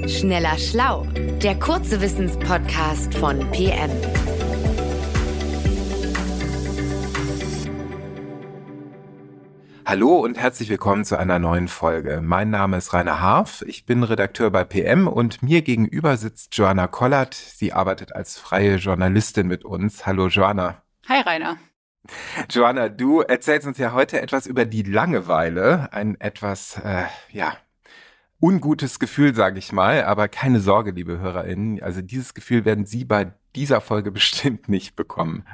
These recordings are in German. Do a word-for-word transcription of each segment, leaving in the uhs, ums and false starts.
Schneller Schlau, der kurze Wissenspodcast von P M. Hallo und herzlich willkommen zu einer neuen Folge. Mein Name ist Rainer Harf, ich bin Redakteur bei P M und mir gegenüber sitzt Joanna Kollert. Sie arbeitet als freie Journalistin mit uns. Hallo Joanna. Hi Rainer. Joanna, du erzählst uns ja heute etwas über die Langeweile, ein etwas, äh, ja, ungutes Gefühl, sage ich mal, aber keine Sorge, liebe HörerInnen, also dieses Gefühl werden Sie bei dieser Folge bestimmt nicht bekommen.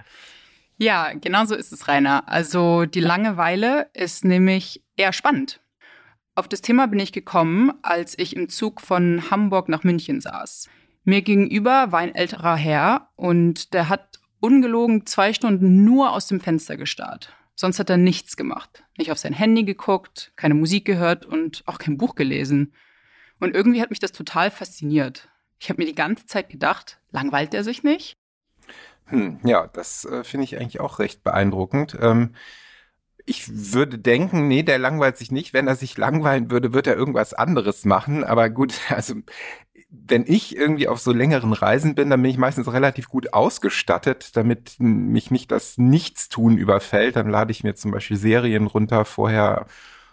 Ja, genau so ist es, Rainer. Also die Langeweile ist nämlich eher spannend. Auf das Thema bin ich gekommen, als ich im Zug von Hamburg nach München saß. Mir gegenüber war ein älterer Herr und der hat ungelogen zwei Stunden nur aus dem Fenster gestarrt. Sonst hat er nichts gemacht. Nicht auf sein Handy geguckt, keine Musik gehört und auch kein Buch gelesen. Und irgendwie hat mich das total fasziniert. Ich habe mir die ganze Zeit gedacht, langweilt er sich nicht? Hm, ja, das äh, finde ich eigentlich auch recht beeindruckend. Ähm, ich würde denken, nee, der langweilt sich nicht. Wenn er sich langweilen würde, würde er irgendwas anderes machen. Aber gut, also wenn ich irgendwie auf so längeren Reisen bin, dann bin ich meistens relativ gut ausgestattet, damit mich nicht das Nichtstun überfällt. Dann lade ich mir zum Beispiel Serien runter vorher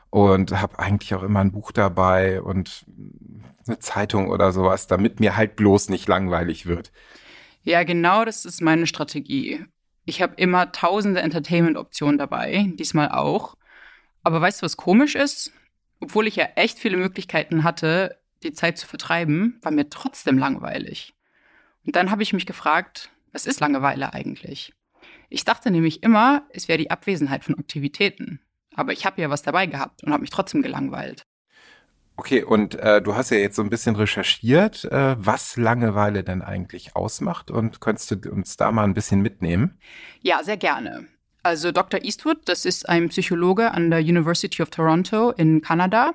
und habe eigentlich auch immer ein Buch dabei und eine Zeitung oder sowas, damit mir halt bloß nicht langweilig wird. Ja, genau, das ist meine Strategie. Ich habe immer tausende Entertainment-Optionen dabei, diesmal auch. Aber weißt du, was komisch ist? Obwohl ich ja echt viele Möglichkeiten hatte, die Zeit zu vertreiben, war mir trotzdem langweilig. Und dann habe ich mich gefragt, was ist Langeweile eigentlich? Ich dachte nämlich immer, es wäre die Abwesenheit von Aktivitäten. Aber ich habe ja was dabei gehabt und habe mich trotzdem gelangweilt. Okay, und äh, du hast ja jetzt so ein bisschen recherchiert, äh, was Langeweile denn eigentlich ausmacht, und könntest du uns da mal ein bisschen mitnehmen? Ja, sehr gerne. Also Doktor Eastwood, das ist ein Psychologe an der University of Toronto in Kanada.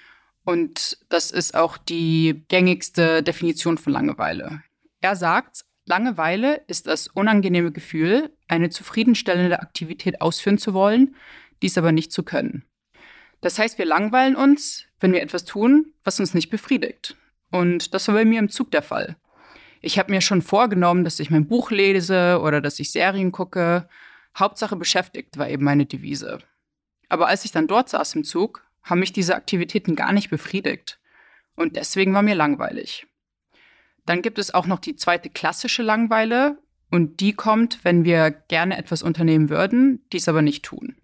Und das ist auch die gängigste Definition von Langeweile. Er sagt, Langeweile ist das unangenehme Gefühl, eine zufriedenstellende Aktivität ausführen zu wollen, dies aber nicht zu können. Das heißt, wir langweilen uns, wenn wir etwas tun, was uns nicht befriedigt. Und das war bei mir im Zug der Fall. Ich habe mir schon vorgenommen, dass ich mein Buch lese oder dass ich Serien gucke. Hauptsache beschäftigt war eben meine Devise. Aber als ich dann dort saß im Zug, haben mich diese Aktivitäten gar nicht befriedigt. Und deswegen war mir langweilig. Dann gibt es auch noch die zweite klassische Langeweile. Und die kommt, wenn wir gerne etwas unternehmen würden, dies aber nicht tun.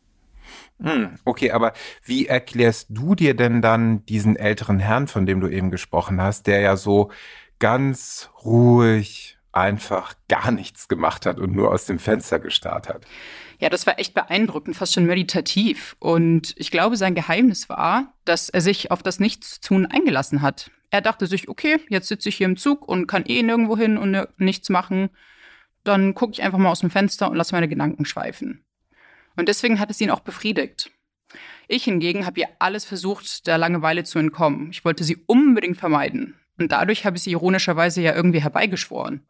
Hm, okay, aber wie erklärst du dir denn dann diesen älteren Herrn, von dem du eben gesprochen hast, der ja so ganz ruhig einfach gar nichts gemacht hat und nur aus dem Fenster gestarrt hat? Ja, das war echt beeindruckend, fast schon meditativ. Und ich glaube, sein Geheimnis war, dass er sich auf das Nichtstun eingelassen hat. Er dachte sich, okay, jetzt sitze ich hier im Zug und kann eh nirgendwo hin und nichts machen. Dann gucke ich einfach mal aus dem Fenster und lasse meine Gedanken schweifen. Und deswegen hat es ihn auch befriedigt. Ich hingegen habe ihr alles versucht, der Langeweile zu entkommen. Ich wollte sie unbedingt vermeiden. Und dadurch habe ich sie ironischerweise ja irgendwie herbeigeschworen.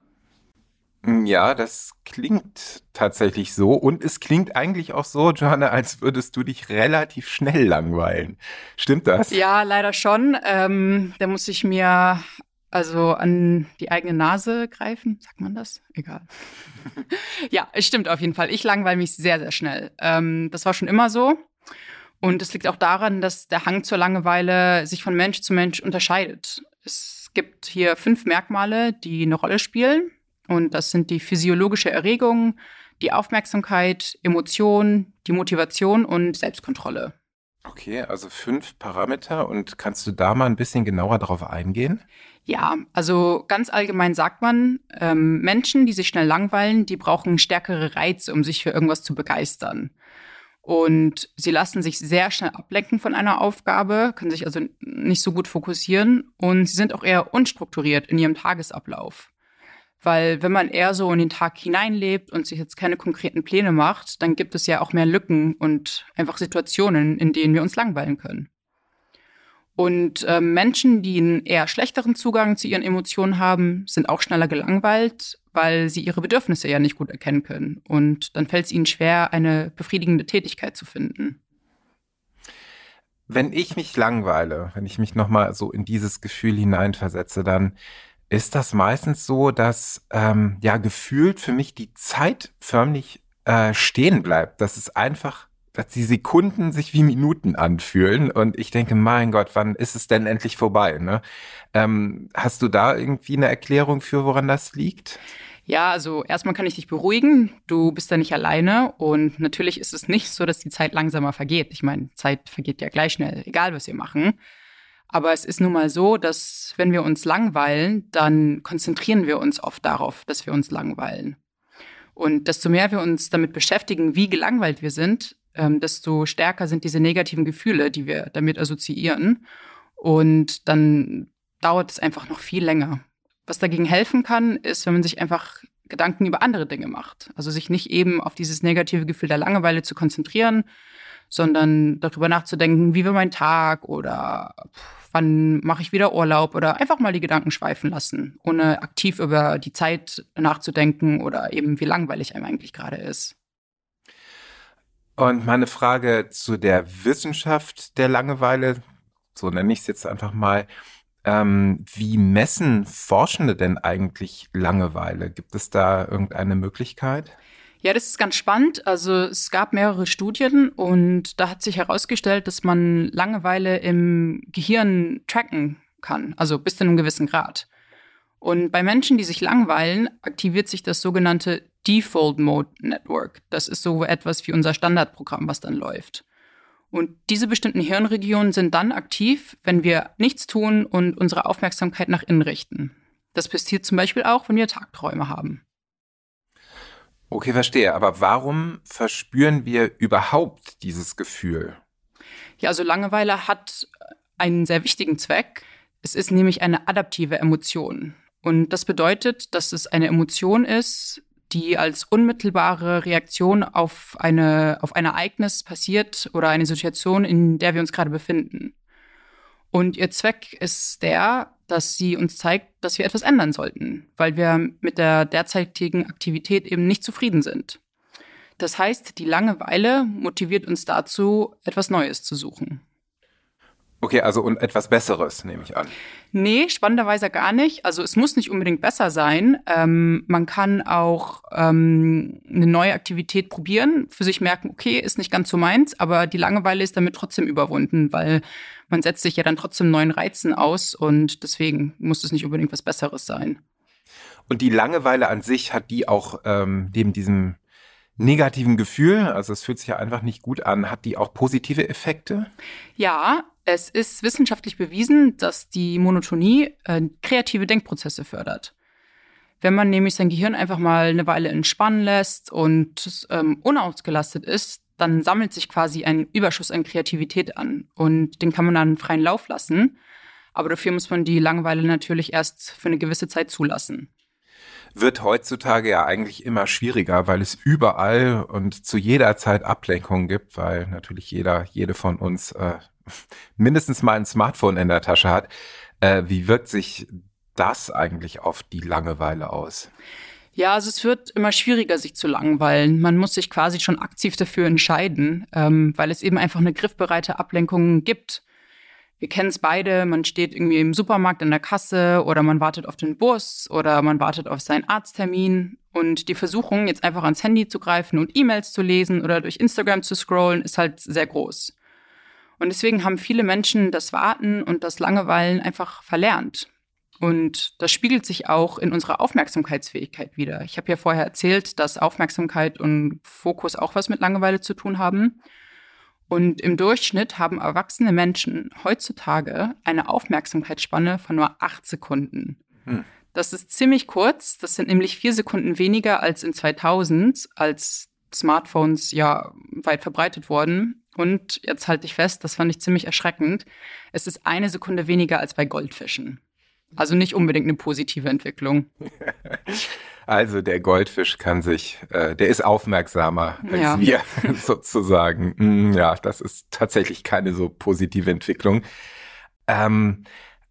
Ja, das klingt tatsächlich so. Und es klingt eigentlich auch so, Joanna, als würdest du dich relativ schnell langweilen. Stimmt das? Ja, leider schon. Ähm, da muss ich mir also an die eigene Nase greifen. Sagt man das? Egal. Ja, es stimmt auf jeden Fall. Ich langweile mich sehr, sehr schnell. Ähm, das war schon immer so. Und es liegt auch daran, dass der Hang zur Langeweile sich von Mensch zu Mensch unterscheidet. Es gibt hier fünf Merkmale, die eine Rolle spielen. Und das sind die physiologische Erregung, die Aufmerksamkeit, Emotion, die Motivation und Selbstkontrolle. Okay, also fünf Parameter. Und kannst du da mal ein bisschen genauer drauf eingehen? Ja, also ganz allgemein sagt man, ähm, Menschen, die sich schnell langweilen, die brauchen stärkere Reize, um sich für irgendwas zu begeistern. Und sie lassen sich sehr schnell ablenken von einer Aufgabe, können sich also nicht so gut fokussieren. Und sie sind auch eher unstrukturiert in ihrem Tagesablauf. Weil wenn man eher so in den Tag hineinlebt und sich jetzt keine konkreten Pläne macht, dann gibt es ja auch mehr Lücken und einfach Situationen, in denen wir uns langweilen können. Und äh, Menschen, die einen eher schlechteren Zugang zu ihren Emotionen haben, sind auch schneller gelangweilt, weil sie ihre Bedürfnisse ja nicht gut erkennen können. Und dann fällt es ihnen schwer, eine befriedigende Tätigkeit zu finden. wenn ich mich langweile, wenn ich mich nochmal so in dieses Gefühl hineinversetze, dann ist das meistens so, dass ähm, ja gefühlt für mich die Zeit förmlich äh, stehen bleibt. Das ist einfach, dass die Sekunden sich wie Minuten anfühlen und ich denke, mein Gott, wann ist es denn endlich vorbei? Ne? Ähm, hast du da irgendwie eine Erklärung für, woran das liegt? Ja, also erstmal kann ich dich beruhigen. Du bist da nicht alleine und natürlich ist es nicht so, dass die Zeit langsamer vergeht. Ich meine, Zeit vergeht ja gleich schnell, egal was wir machen. Aber es ist nun mal so, dass wenn wir uns langweilen, dann konzentrieren wir uns oft darauf, dass wir uns langweilen. Und desto mehr wir uns damit beschäftigen, wie gelangweilt wir sind, ähm, desto stärker sind diese negativen Gefühle, die wir damit assoziieren. Und dann dauert es einfach noch viel länger. Was dagegen helfen kann, ist, wenn man sich einfach Gedanken über andere Dinge macht. Also sich nicht eben auf dieses negative Gefühl der Langeweile zu konzentrieren, sondern darüber nachzudenken, wie war mein Tag oder wann mache ich wieder Urlaub oder einfach mal die Gedanken schweifen lassen, ohne aktiv über die Zeit nachzudenken oder eben wie langweilig einem eigentlich gerade ist. Und meine Frage zu der Wissenschaft der Langeweile, so nenne ich es jetzt einfach mal, ähm, wie messen Forschende denn eigentlich Langeweile? Gibt es da irgendeine Möglichkeit? Ja, das ist ganz spannend. Also es gab mehrere Studien und da hat sich herausgestellt, dass man Langeweile im Gehirn tracken kann, also bis zu einem gewissen Grad. Und bei Menschen, die sich langweilen, aktiviert sich das sogenannte Default Mode Network. Das ist so etwas wie unser Standardprogramm, was dann läuft. Und diese bestimmten Hirnregionen sind dann aktiv, wenn wir nichts tun und unsere Aufmerksamkeit nach innen richten. Das passiert zum Beispiel auch, wenn wir Tagträume haben. Okay, verstehe. Aber warum verspüren wir überhaupt dieses Gefühl? Ja, also Langeweile hat einen sehr wichtigen Zweck. Es ist nämlich eine adaptive Emotion. Und das bedeutet, dass es eine Emotion ist, die als unmittelbare Reaktion auf eine, auf ein Ereignis passiert oder eine Situation, in der wir uns gerade befinden. Und ihr Zweck ist der, dass sie uns zeigt, dass wir etwas ändern sollten, weil wir mit der derzeitigen Aktivität eben nicht zufrieden sind. Das heißt, die Langeweile motiviert uns dazu, etwas Neues zu suchen. Okay, also und etwas Besseres, nehme ich an. Nee, spannenderweise gar nicht. Also es muss nicht unbedingt besser sein. Ähm, man kann auch ähm, eine neue Aktivität probieren, für sich merken, okay, ist nicht ganz so meins, aber die Langeweile ist damit trotzdem überwunden, weil man setzt sich ja dann trotzdem neuen Reizen aus und deswegen muss es nicht unbedingt was Besseres sein. Und die Langeweile an sich hat die auch ähm, neben diesem negativen Gefühl, also es fühlt sich ja einfach nicht gut an, hat die auch positive Effekte? Ja, es ist wissenschaftlich bewiesen, dass die Monotonie äh, kreative Denkprozesse fördert. Wenn man nämlich sein Gehirn einfach mal eine Weile entspannen lässt und ähm, unausgelastet ist, dann sammelt sich quasi ein Überschuss an Kreativität an und den kann man dann freien Lauf lassen. Aber dafür muss man die Langeweile natürlich erst für eine gewisse Zeit zulassen. Wird heutzutage ja eigentlich immer schwieriger, weil es überall und zu jeder Zeit Ablenkungen gibt, weil natürlich jeder, jede von uns äh, mindestens mal ein Smartphone in der Tasche hat. Äh, wie wirkt sich das eigentlich auf die Langeweile aus? Ja, also es wird immer schwieriger, sich zu langweilen. Man muss sich quasi schon aktiv dafür entscheiden, ähm, weil es eben einfach eine griffbereite Ablenkung gibt. Wir kennen es beide, man steht irgendwie im Supermarkt an der Kasse oder man wartet auf den Bus oder man wartet auf seinen Arzttermin. Und die Versuchung, jetzt einfach ans Handy zu greifen und E-Mails zu lesen oder durch Instagram zu scrollen, ist halt sehr groß. Und deswegen haben viele Menschen das Warten und das Langeweilen einfach verlernt. Und das spiegelt sich auch in unserer Aufmerksamkeitsfähigkeit wider. Ich habe ja vorher erzählt, dass Aufmerksamkeit und Fokus auch was mit Langeweile zu tun haben. Und im Durchschnitt haben erwachsene Menschen heutzutage eine Aufmerksamkeitsspanne von nur acht Sekunden. Hm. Das ist ziemlich kurz. Das sind nämlich vier Sekunden weniger als in zweitausend, als Smartphones ja weit verbreitet wurden. Und jetzt halte ich fest, das fand ich ziemlich erschreckend. Es ist eine Sekunde weniger als bei Goldfischen. Also nicht unbedingt eine positive Entwicklung. Also der Goldfisch kann sich, äh, der ist aufmerksamer als ja. wir sozusagen. Mm, ja, das ist tatsächlich keine so positive Entwicklung. Ähm,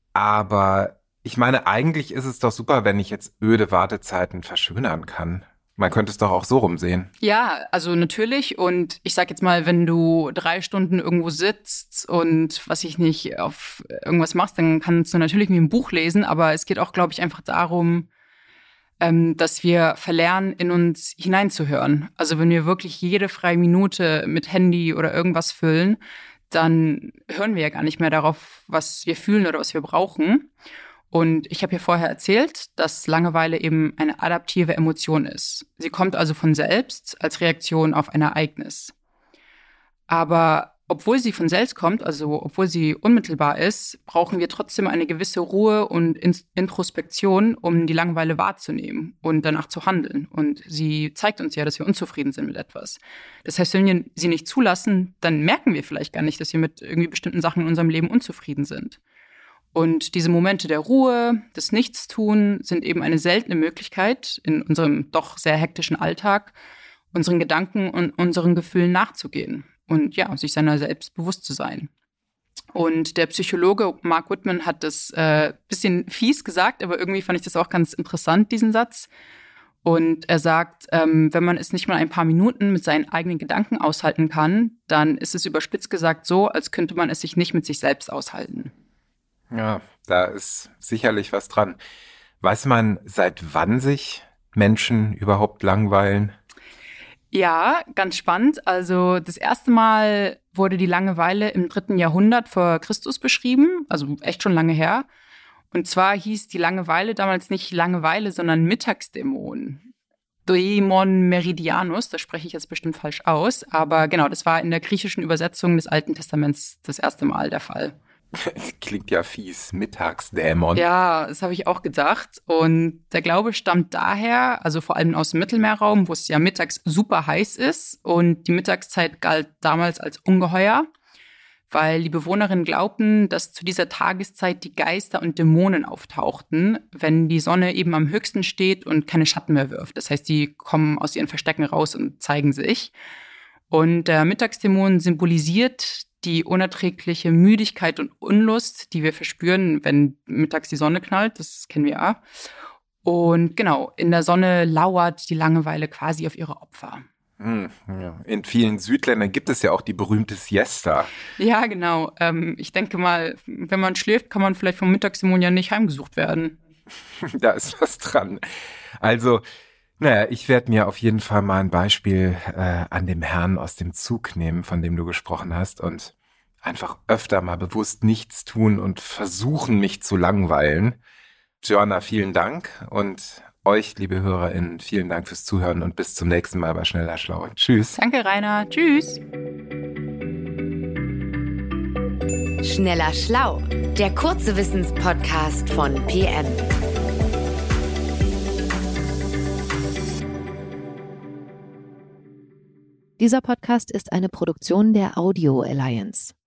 aber ich meine, eigentlich ist es doch super, wenn ich jetzt öde Wartezeiten verschönern kann. Man könnte es doch auch so rumsehen. Ja, also natürlich. Und ich sag jetzt mal, wenn du drei Stunden irgendwo sitzt und was ich nicht auf irgendwas machst, dann kannst du natürlich mir ein Buch lesen. Aber es geht auch, glaube ich, einfach darum, ähm, dass wir verlernen, in uns hineinzuhören. Also wenn wir wirklich jede freie Minute mit Handy oder irgendwas füllen, dann hören wir ja gar nicht mehr darauf, was wir fühlen oder was wir brauchen. Und ich habe ja vorher erzählt, dass Langeweile eben eine adaptive Emotion ist. Sie kommt also von selbst als Reaktion auf ein Ereignis. Aber obwohl sie von selbst kommt, also obwohl sie unmittelbar ist, brauchen wir trotzdem eine gewisse Ruhe und Introspektion, um die Langeweile wahrzunehmen und danach zu handeln. Und sie zeigt uns ja, dass wir unzufrieden sind mit etwas. Das heißt, wenn wir sie nicht zulassen, dann merken wir vielleicht gar nicht, dass wir mit irgendwie bestimmten Sachen in unserem Leben unzufrieden sind. Und diese Momente der Ruhe, des Nichtstun sind eben eine seltene Möglichkeit, in unserem doch sehr hektischen Alltag unseren Gedanken und unseren Gefühlen nachzugehen und ja, sich seiner selbst bewusst zu sein. Und der Psychologe Mark Whitman hat das äh, bisschen fies gesagt, aber irgendwie fand ich das auch ganz interessant, diesen Satz. Und er sagt, ähm, wenn man es nicht mal ein paar Minuten mit seinen eigenen Gedanken aushalten kann, dann ist es überspitzt gesagt so, als könnte man es sich nicht mit sich selbst aushalten. Ja, da ist sicherlich was dran. Weiß man, seit wann sich Menschen überhaupt langweilen? Ja, ganz spannend. Also das erste Mal wurde die Langeweile im dritten Jahrhundert vor Christus beschrieben, also echt schon lange her. Und zwar hieß die Langeweile damals nicht Langeweile, sondern Mittagsdämon. Daemon meridianus, das spreche ich jetzt bestimmt falsch aus, aber genau, das war in der griechischen Übersetzung des Alten Testaments das erste Mal der Fall. Klingt ja fies, Mittagsdämon. Ja, das habe ich auch gedacht. Und der Glaube stammt daher, also vor allem aus dem Mittelmeerraum, wo es ja mittags super heiß ist. Und die Mittagszeit galt damals als ungeheuer, weil die Bewohnerinnen glaubten, dass zu dieser Tageszeit die Geister und Dämonen auftauchten, wenn die Sonne eben am höchsten steht und keine Schatten mehr wirft. Das heißt, die kommen aus ihren Verstecken raus und zeigen sich. Und der Mittagsdämon symbolisiert die unerträgliche Müdigkeit und Unlust, die wir verspüren, wenn mittags die Sonne knallt. Das kennen wir ja. Und genau, in der Sonne lauert die Langeweile quasi auf ihre Opfer. Hm, ja. In vielen Südländern gibt es ja auch die berühmte Siesta. Ja, genau. Ähm, ich denke mal, wenn man schläft, kann man vielleicht vom Mittagsdämon ja nicht heimgesucht werden. Da ist was dran. Also, naja, ich werde mir auf jeden Fall mal ein Beispiel äh, an dem Herrn aus dem Zug nehmen, von dem du gesprochen hast, und einfach öfter mal bewusst nichts tun und versuchen, mich zu langweilen. Joanna, vielen Dank, und euch, liebe HörerInnen, vielen Dank fürs Zuhören und bis zum nächsten Mal bei Schneller Schlau. Tschüss. Danke, Rainer. Tschüss. Schneller Schlau, der kurze Wissenspodcast von P M. Dieser Podcast ist eine Produktion der Audio Alliance.